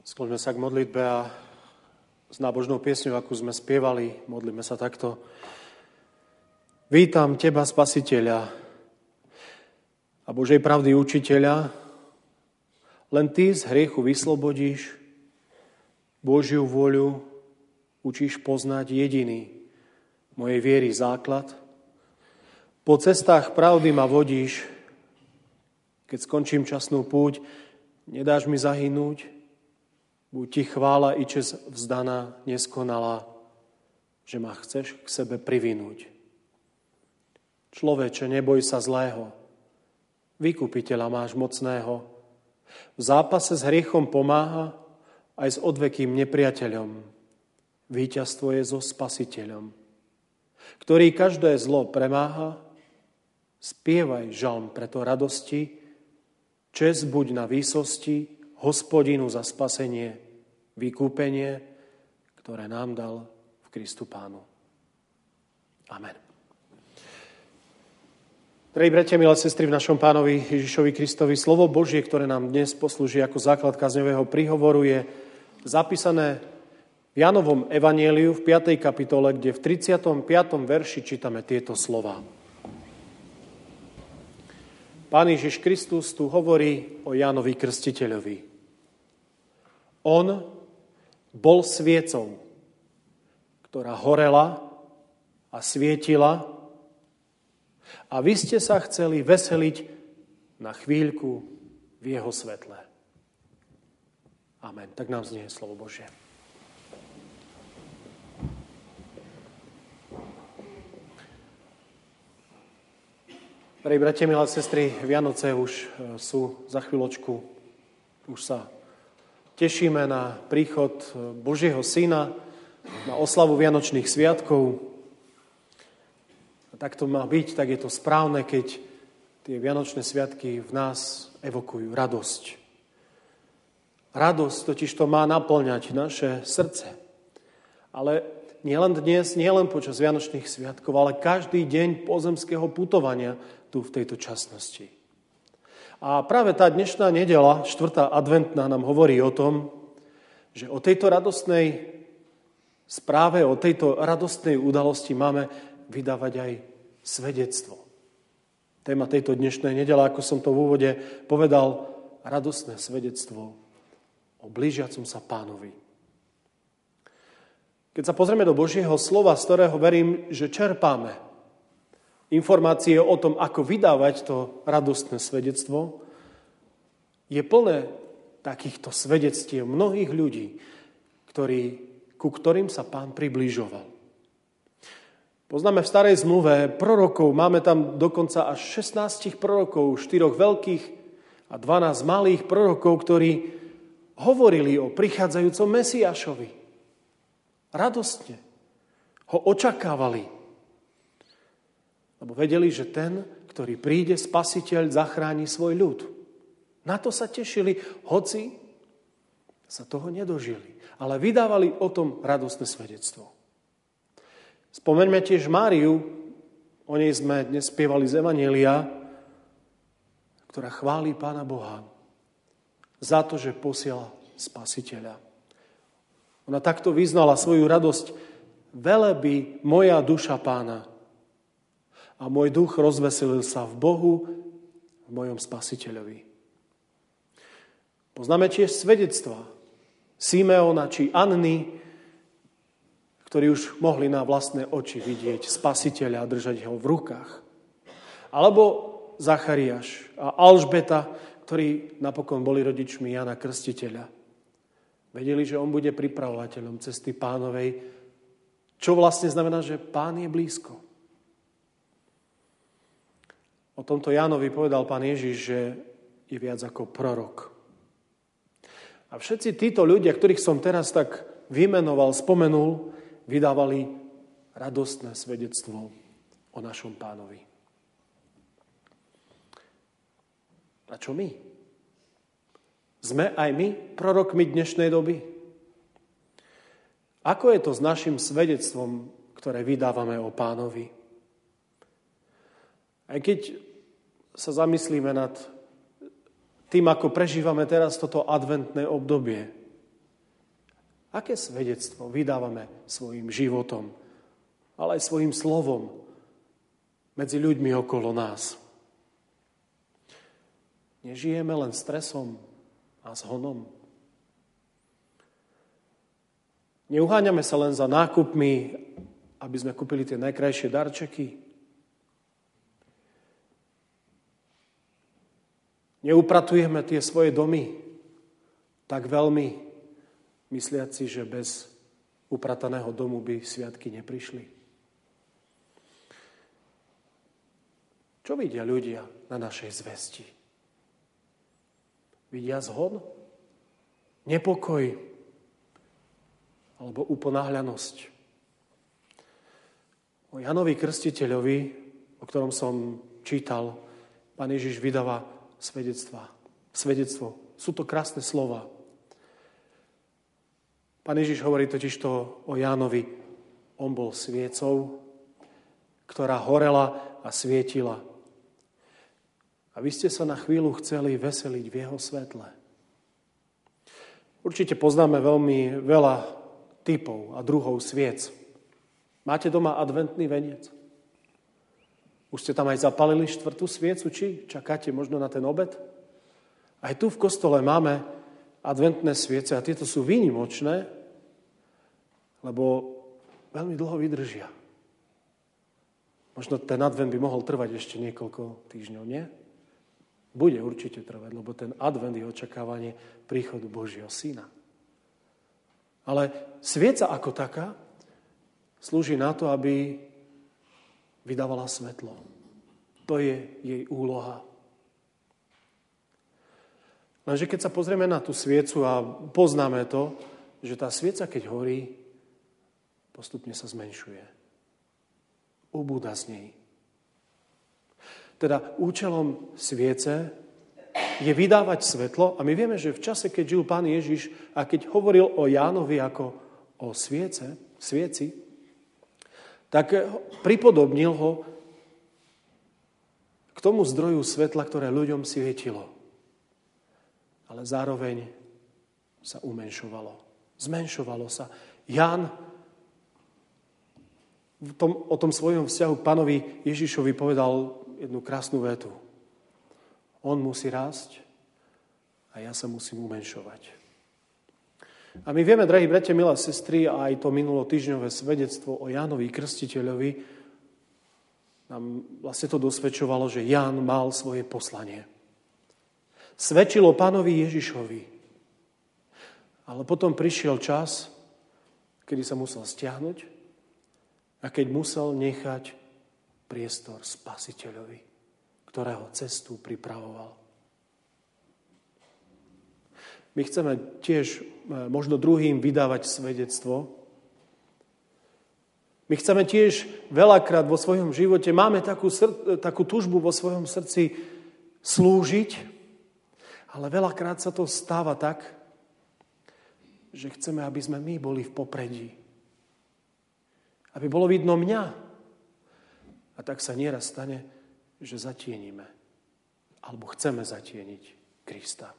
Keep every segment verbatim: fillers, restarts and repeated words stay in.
Skloňme sa k modlitbe a s nábožnou piesňou, akú sme spievali, modlíme sa takto. Vítam Teba, Spasiteľa a Božej pravdy učiteľa. Len Ty z hriechu vyslobodíš, Božiu vôľu učíš poznať jediný, mojej viery základ. Po cestách pravdy ma vodíš, keď skončím časnú púť, nedáš mi zahynúť. Buď Ti chvála i čest vzdaná, neskonalá, že ma chceš k sebe privinúť. Človeče, neboj sa zlého, vykupiteľa máš mocného. V zápase s hriechom pomáha aj s odvekým nepriateľom. Víťazstvo je so Spasiteľom, ktorý každé zlo premáha. Spievaj žalm preto radosti, čest buď na výsosti, Hospodinu za spasenie, vykúpenie, ktoré nám dal v Kristu Pánu. Amen. Drahí bratia, milé sestry, v našom Pánovi Ježišovi Kristovi slovo Božie, ktoré nám dnes poslúži ako základ kázňového príhovoru, je zapísané v Jánovom evanjeliu v piatej kapitole, kde v tridsiatom piatom verši čítame tieto slová. Pán Ježiš Kristus tu hovorí o Jánovi Krstiteľovi. On bol sviecou, ktorá horela a svietila, a vy ste sa chceli veseliť na chvíľku v jeho svetle. Amen. Tak nám znie slovo Božie. Drahí bratia, milé sestry, Vianoce už sú za chvíľočku, už sa tešíme na príchod Božieho Syna, na oslavu Vianočných sviatkov. A tak to má byť, tak je to správne, keď tie Vianočné sviatky v nás evokujú radosť. Radosť totiž to má naplňať naše srdce. Ale nielen dnes, nielen počas Vianočných sviatkov, ale každý deň pozemského putovania tu v tejto časnosti. A práve tá dnešná nedeľa, štvrtá adventná, nám hovorí o tom, že o tejto radostnej správe, o tejto radostnej udalosti máme vydávať aj svedectvo. Téma tejto dnešnej nedele, ako som to v úvode povedal, radostné svedectvo o blížiacom sa Pánovi. Keď sa pozrieme do Božieho slova, z ktorého verím, že čerpáme informácie o tom, ako vydávať to radostné svedectvo, je plné takýchto svedectiev mnohých ľudí, ktorí, ku ktorým sa Pán približoval. Poznáme v starej zmluve prorokov, máme tam dokonca až šestnásť prorokov, štyroch veľkých a dvanásť malých prorokov, ktorí hovorili o prichádzajúcom Mesiášovi. Radostne ho očakávali. Lebo vedeli, že ten, ktorý príde, Spasiteľ, zachráni svoj ľud. Na to sa tešili, hoci sa toho nedožili. Ale vydávali o tom radostné svedectvo. Spomeňme tiež Máriu, o nej sme dnes spievali z Evanjelia, ktorá chváli Pána Boha za to, že posiela Spasiteľa. Ona takto vyznala svoju radosť: velebí moja duša Pána, a môj duch rozveselil sa v Bohu, v mojom Spasiteľovi. Poznáme tiež svedectvá Simeona či Anny, ktorí už mohli na vlastné oči vidieť Spasiteľa a držať ho v rukách. Alebo Zachariáš a Alžbeta, ktorí napokon boli rodičmi Jana Krstiteľa. Vedeli, že on bude pripravovateľom cesty Pánovej, čo vlastne znamená, že Pán je blízko. O tomto Jánovi povedal Pán Ježiš, že je viac ako prorok. A všetci títo ľudia, ktorých som teraz tak vymenoval, spomenul, vydávali radostné svedectvo o našom Pánovi. A čo my? Sme aj my prorokmi dnešnej doby? Ako je to s našim svedectvom, ktoré vydávame o Pánovi? Aj keď sa zamyslíme nad tým, ako prežívame teraz toto adventné obdobie, Aké svedectvo vydávame svojim životom, ale aj svojim slovom medzi ľuďmi okolo nás? Nežijeme len stresom a zhonom. Neuháňame sa len za nákupmi, aby sme kúpili tie najkrajšie darčeky. Neupratujeme tie svoje domy tak veľmi, mysliac si, že bez uprataného domu by sviatky neprišli. Čo vidia ľudia na našej zvesti? Vidia zhon? Nepokoj? Alebo uponáhľanosť? O Jánovi Krstiteľovi, o ktorom som čítal, Pán Ježiš vydáva svedectva. Svedectvo. Sú to krásne slova. Pán Ježiš hovorí totižto o Jánovi. On bol sviecou, ktorá horela a svietila. A vy ste sa na chvíľu chceli veseliť v jeho svetle. Určite poznáme veľmi veľa typov a druhov sviec. Máte doma adventný veniec? Už ste tam aj zapalili štvrtú sviecu, či čakáte možno na ten obed? Aj tu v kostole máme adventné sviece a tieto sú výnimočné, lebo veľmi dlho vydržia. Možno ten advent by mohol trvať ešte niekoľko týždňov, nie? Bude určite trvať, lebo ten advent je očakávanie príchodu Božieho Syna. Ale svieca ako taká slúži na to, aby vydávala svetlo. To je jej úloha. Lenže keď sa pozrieme na tú sviecu a poznáme to, že tá svieca, keď horí, postupne sa zmenšuje. Ubúda z nej. Teda účelom sviece je vydávať svetlo a my vieme, že v čase, keď žil Pán Ježiš a keď hovoril o Jánovi ako o sviece, svieci, tak pripodobnil ho k tomu zdroju svetla, ktoré ľuďom svietilo. Ale zároveň sa umenšovalo. Zmenšovalo sa. Ján v tom, o tom svojom vzťahu k Pánovi Ježišovi povedal jednu krásnu vetu. On musí rásť a ja sa musím umenšovať. A my vieme, drahí bratia, milé sestry, a aj to minulotýždňové svedectvo o Jánovi Krstiteľovi nám vlastne to dosvedčovalo, že Ján mal svoje poslanie. Svedčilo Pánovi Ježišovi. Ale potom prišiel čas, kedy sa musel stiahnuť a keď musel nechať priestor Spasiteľovi, ktorého cestu pripravoval. My chceme tiež možno druhým vydávať svedectvo. My chceme tiež veľakrát vo svojom živote, máme takú, sr- takú túžbu vo svojom srdci slúžiť, ale veľakrát sa to stáva tak, že chceme, aby sme my boli v popredí. Aby bolo vidno mňa. A tak sa nieraz stane, že zatienime. Alebo chceme zatieniť Krista.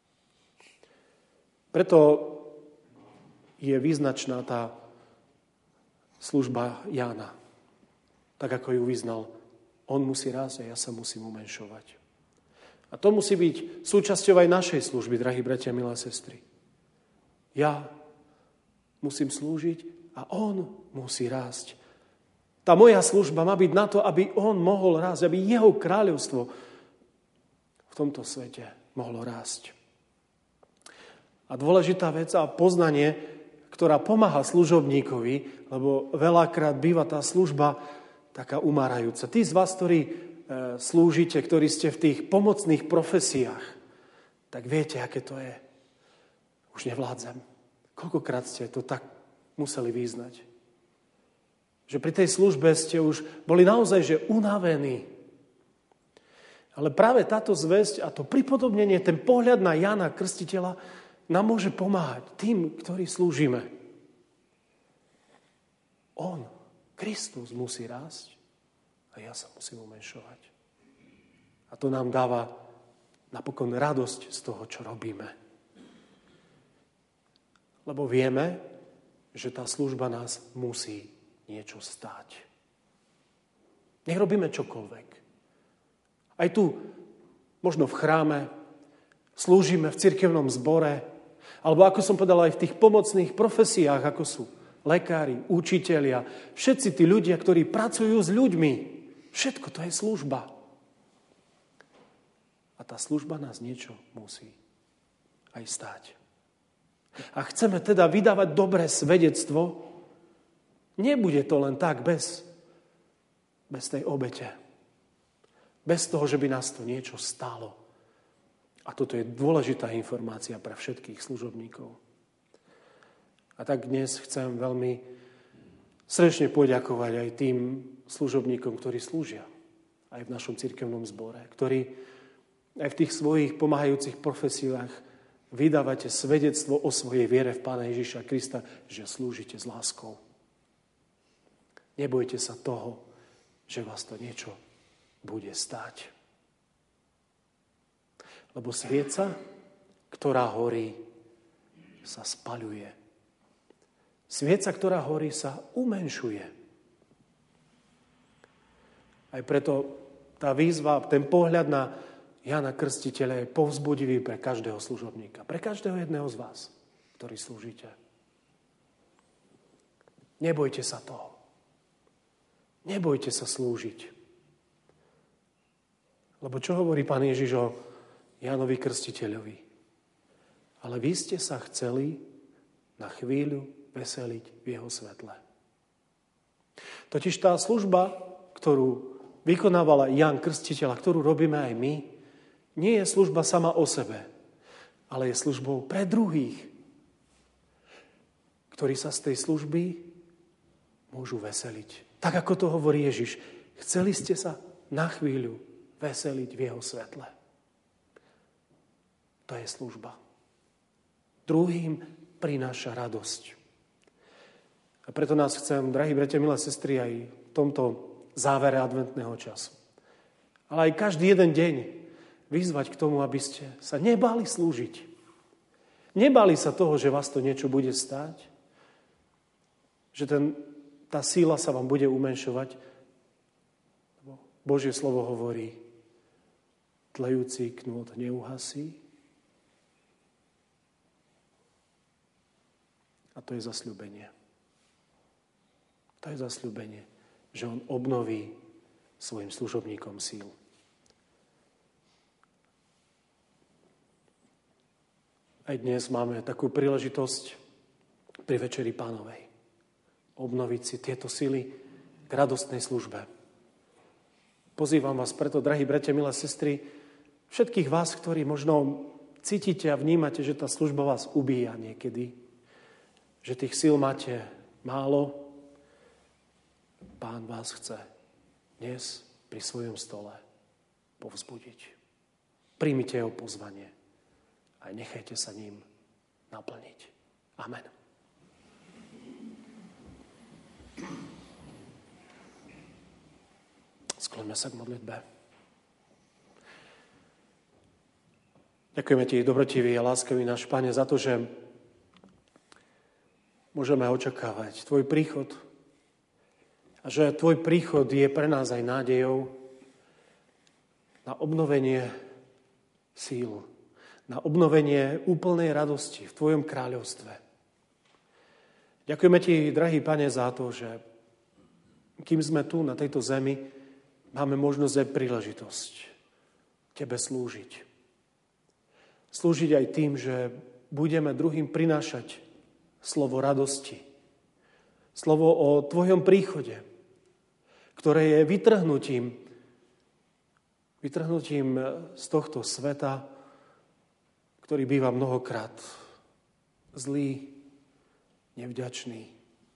Preto je význačná tá služba Jána. Tak, ako ju vyznal. On musí rásť a ja sa musím umenšovať. A to musí byť súčasťou aj našej služby, drahí bratia, milé sestry. Ja musím slúžiť a on musí rásť. Tá moja služba má byť na to, aby on mohol rásť, aby jeho kráľovstvo v tomto svete mohlo rásť. A dôležitá vec a poznanie, ktorá pomáha služobníkovi, lebo veľakrát býva tá služba taká umárajúca. Tí z vás, ktorí e, slúžite, ktorí ste v tých pomocných profesiách, tak viete, aké to je. Už nevládzem. Koľkokrát ste to tak museli vyznať? Že pri tej službe ste už boli naozaj že unavení. Ale práve táto zvesť a to pripodobnenie, ten pohľad na Jána Krstiteľa nám môže pomáhať tým, ktorí slúžime. On, Kristus, musí rásť a ja sa musím umenšovať. A to nám dáva napokon radosť z toho, čo robíme. Lebo vieme, že tá služba nás musí niečo stáť. Nech robíme čokoľvek. Aj tu, možno v chráme, slúžime v cirkevnom zbore, alebo ako som povedal, aj v tých pomocných profesiách, ako sú lekári, učitelia, všetci tí ľudia, ktorí pracujú s ľuďmi. Všetko to je služba. A tá služba nás niečo musí aj stáť. A chceme teda vydávať dobré svedectvo, nebude to len tak bez, bez tej obete. Bez toho, že by nás to niečo stálo. A toto je dôležitá informácia pre všetkých služobníkov. A tak dnes chcem veľmi srdečne poďakovať aj tým služobníkom, ktorí slúžia aj v našom cirkevnom zbore, ktorí aj v tých svojich pomáhajúcich profesiách vydávate svedectvo o svojej viere v Pána Ježiša Krista, že slúžite s láskou. Nebojte sa toho, že vás to niečo bude stáť. Lebo svieca, ktorá horí, sa spaľuje. Svieca, ktorá horí, sa umenšuje. Aj preto tá výzva, ten pohľad na Jana Krstiteľa je povzbudivý pre každého služobníka. Pre každého jedného z vás, ktorí slúžite. Nebojte sa toho. Nebojte sa slúžiť. Lebo čo hovorí Pán Ježiš o Jánovi Krstiteľovi? Ale vy ste sa chceli na chvíľu veseliť v jeho svetle. Totiž tá služba, ktorú vykonávala Ján Krstiteľ, ktorú robíme aj my, nie je služba sama o sebe, ale je službou pre druhých, ktorí sa z tej služby môžu veseliť. Tak ako to hovorí Ježiš, chceli ste sa na chvíľu veseliť v jeho svetle. To je služba. Druhým prináša radosť. A preto nás chcem, drahí bratia, milé sestry, aj v tomto závere adventného času, ale aj každý jeden deň vyzvať k tomu, aby ste sa nebáli slúžiť. Nebáli sa toho, že vás to niečo bude stáť, že ten, tá síla sa vám bude umenšovať. Božie slovo hovorí, tlejúci knôt neuhasí. A to je zasľúbenie. To je zasľúbenie, že on obnoví svojim služobníkom síl. Aj dnes máme takú príležitosť pri Večeri Pánovej obnoviť si tieto sily k radostnej službe. Pozývam vás preto, drahí bratia, milé sestry, všetkých vás, ktorí možno cítite a vnímate, že tá služba vás ubíja niekedy, že tých síl máte málo, Pán vás chce dnes pri svojom stole povzbudiť. Príjmite jeho pozvanie a nechajte sa ním naplniť. Amen. Skloňme sa k modlitbe. Ďakujeme ti, dobrotivý a láskavý náš Pane, za to, že môžeme očakávať tvoj príchod a že tvoj príchod je pre nás aj nádejou na obnovenie síl, na obnovenie úplnej radosti v tvojom kráľovstve. Ďakujeme ti, drahý Pane, za to, že kým sme tu na tejto zemi, máme možnosť aj príležitosť tebe slúžiť. Slúžiť aj tým, že budeme druhým prinášať slovo radosti. Slovo o tvojom príchode, ktoré je vytrhnutím, vytrhnutím z tohto sveta, ktorý býva mnohokrát zlý, nevďačný.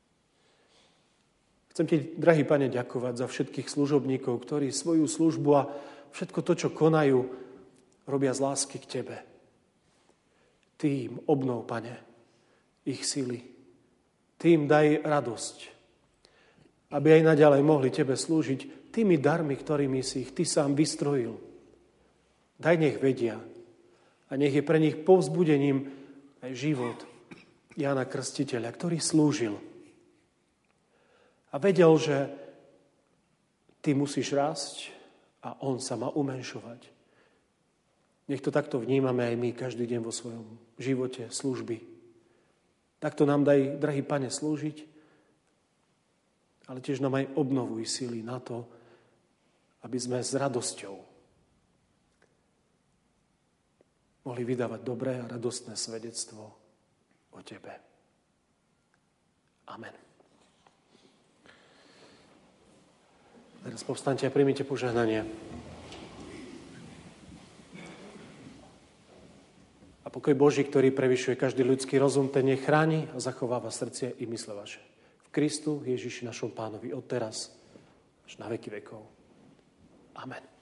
Chcem ti, drahý Pane, ďakovať za všetkých služobníkov, ktorí svoju službu a všetko to, čo konajú, robia z lásky k tebe. Ty im obnov, Pane, ich sily. Ty im daj radosť, aby aj naďalej mohli tebe slúžiť tými darmi, ktorými si ich ty sám vystrojil. Daj, nech vedia, a nech je pre nich povzbudením aj život Jána Krstiteľa, ktorý slúžil a vedel, že ty musíš rásť a on sa má umenšovať. Nech to takto vnímame aj my každý deň vo svojom živote, služby. Takto nám daj, drahý Pane, slúžiť, ale tiež nám aj obnovuj sily na to, aby sme s radosťou mohli vydávať dobré a radostné svedectvo o tebe. Amen. Teraz povstaňte a príjmite požehnanie. A pokoj Boží, ktorý prevyšuje každý ľudský rozum, ten nech chráni a zachováva srdcie i mysle vaše. V Kristu Ježiši našom Pánovi od teraz až na veky vekov. Amen.